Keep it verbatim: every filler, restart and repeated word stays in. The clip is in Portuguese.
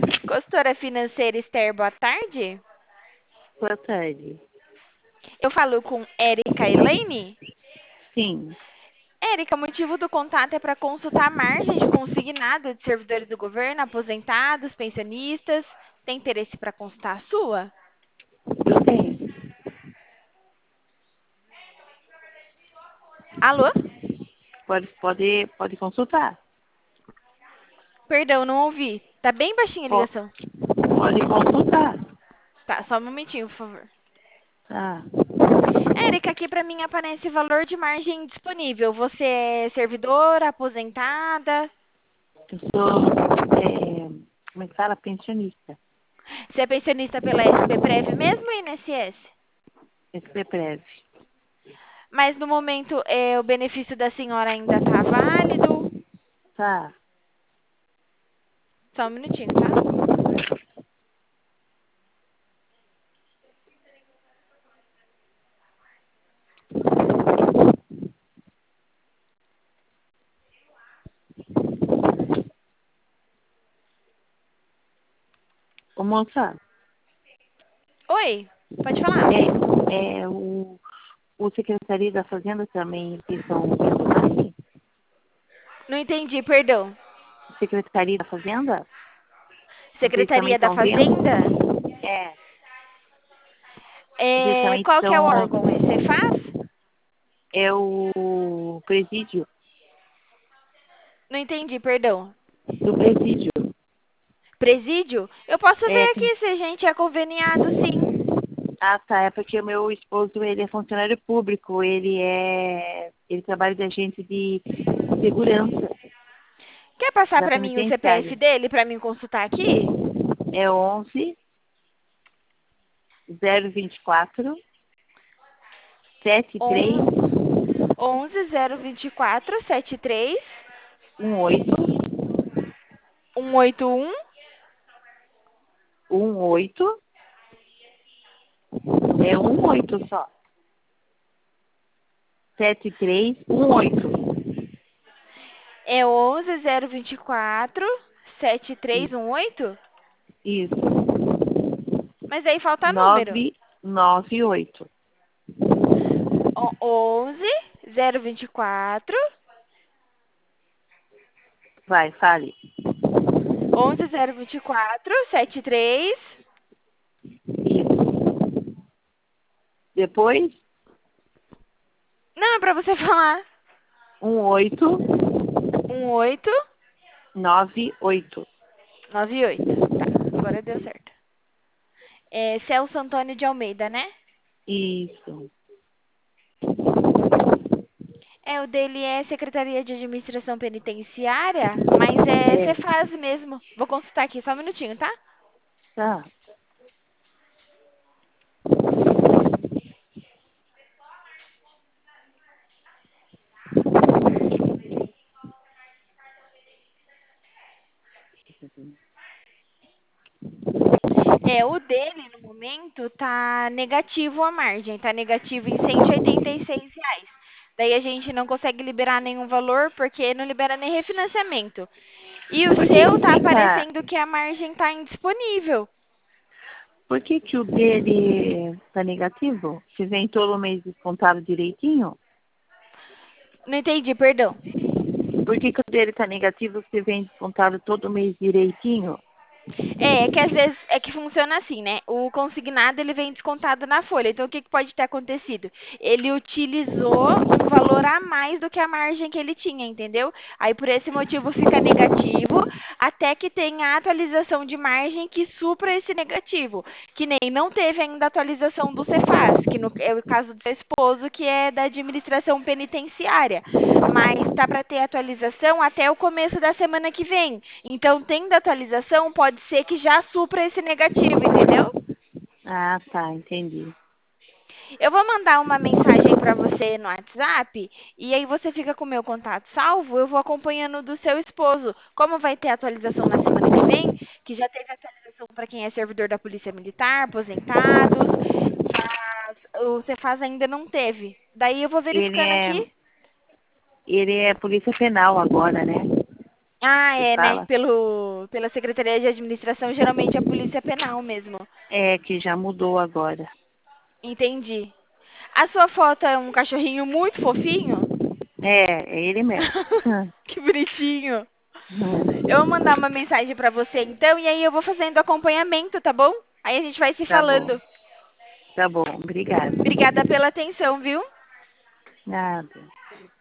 Consultora financeira Esther, boa tarde. Boa tarde. Eu falo com Érica Elaine. Sim, Érica, o motivo do contato é para consultar a margem de consignado de servidores do governo, aposentados, pensionistas. Tem interesse para consultar a sua? eu tenho. Alô? Pode, pode, pode consultar. Perdão, não ouvi. Tá bem baixinha a Po- ligação. Pode consultar. Tá, só um momentinho, por favor. Tá. Érica, aqui para mim aparece valor de margem disponível. Você é servidora, aposentada? Eu sou, é, como é que fala? Pensionista. Você é pensionista pela S P Prev mesmo ou I N S S? S P Prev. Mas no momento é, o benefício da senhora ainda está válido? Tá. Só um minutinho, tá? Ô, moça, Oi, pode falar. é, é o, o Secretaria da Fazenda também, eles são pensionistas? Não entendi, perdão. Secretaria da Fazenda? Vocês também Secretaria da estão vendo? Fazenda? É. Vocês É, também qual que é o estão, órgão? É Cefaz? é o presídio, Não entendi, perdão. do presídio. Presídio? Eu posso É, ver aqui se a gente é conveniado, sim. ah, tá. É porque o meu esposo, ele é funcionário público. Ele é... Ele trabalha de agente de segurança Quer passar da para mim o C P F penitenciária. dele para mim consultar aqui? É onze zero vinte e quatro setenta e três On- onze zero vinte e quatro setenta e três dezoito cento e oitenta e um. dezoito. É um oito só. sete três um oito. É onze zero vinte e quatro setenta e três Isso. cento e oitenta e um? Isso. Mas aí falta número. nove nove oito. O- onze zero vinte e quatro Vai, fale. onze zero vinte e quatro setenta e três. Isso. Depois, Não, é pra você falar. um oito um oito nove oito. nove oito. Tá, agora deu certo. É Celso Antônio de Almeida, né? Isso. É, o dele é Secretaria de Administração Penitenciária, mas é É. Cefaz mesmo. Vou consultar aqui, só um minutinho, tá? Tá. É, o dele, no momento, tá negativo a margem, tá negativo em cento e oitenta e seis reais. Daí a gente não consegue liberar nenhum valor porque não libera nem refinanciamento. E o Por que seu que tá fica... aparecendo que a margem tá indisponível. Por que que o dele tá negativo? Se vem todo mês descontado direitinho? Não entendi, perdão. Por que que o dele tá negativo se vem descontado todo mês direitinho? É, é que às vezes é que funciona assim, né? O consignado ele vem descontado na folha. Então o que, que pode ter acontecido? Ele utilizou um valor a mais do que a margem que ele tinha, entendeu? Aí por esse motivo fica negativo, até que tenha a atualização de margem que supra esse negativo. Que nem não teve ainda a atualização do Cefaz, que no, é o caso do seu esposo, que é da administração penitenciária. Mas tá para ter atualização até o começo da semana que vem. Então, tendo atualização, pode ser que já supra esse negativo, entendeu? Ah, tá, entendi. Eu vou mandar uma mensagem para você no WhatsApp e aí você fica com o meu contato salvo. Eu vou acompanhando do seu esposo. Como vai ter atualização na semana que vem, que já teve atualização para quem é servidor da Polícia Militar, aposentados, mas o Cefaz ainda não teve. Daí eu vou Ele verificando é, aqui. ele é polícia penal agora, né? Ah, que é, né? fala. Pelo, pela Secretaria de Administração, geralmente é a Polícia Penal mesmo. É, que já mudou agora. Entendi. A sua foto é um cachorrinho muito fofinho? É, é ele mesmo. Que bonitinho. Hum, Eu vou mandar uma mensagem pra você então e aí eu vou fazendo acompanhamento, tá bom? Aí a gente vai se tá bom, falando. tá bom. Obrigada. Obrigada pela atenção, viu? Nada.